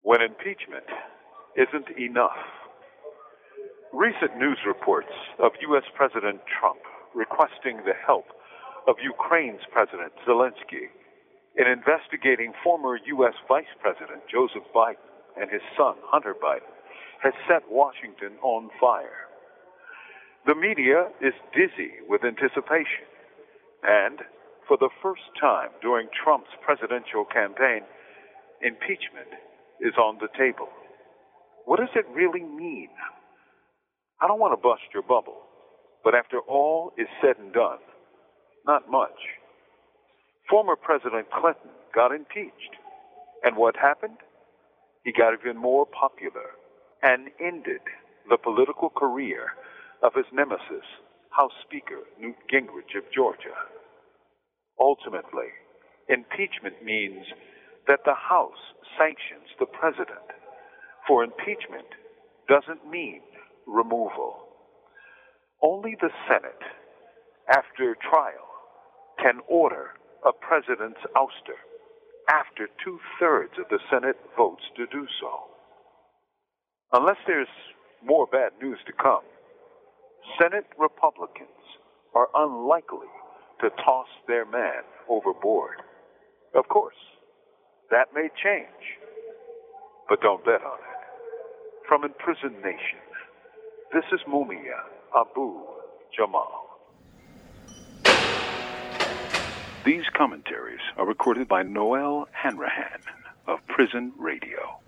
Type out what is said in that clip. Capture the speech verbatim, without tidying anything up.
when impeachment isn't enough. Recent news reports of U S. President Trump requesting the help of Ukraine's President Zelensky in investigating former U S. Vice President Joseph Biden and his son Hunter Biden has set Washington on fire. The media is dizzy with anticipation, and for the first time during Trump's presidential campaign, impeachment is on the table. What does it really mean? I don't want to bust your bubble, but after all is said and done, not much. Former President Clinton got impeached, and what happened? He got even more popular and ended the political career of his nemesis, House Speaker Newt Gingrich of Georgia. Ultimately, impeachment means that the House sanctions the president, for impeachment doesn't mean removal. Only the Senate, after trial, can order a president's ouster after two-thirds of the Senate votes to do so. Unless there's more bad news to come, Senate Republicans are unlikely to toss their man overboard. Of course, that may change, but don't bet on it. From Imprisoned Nation, this is Mumia Abu Jamal. These commentaries are recorded by Noel Hanrahan of Prison Radio.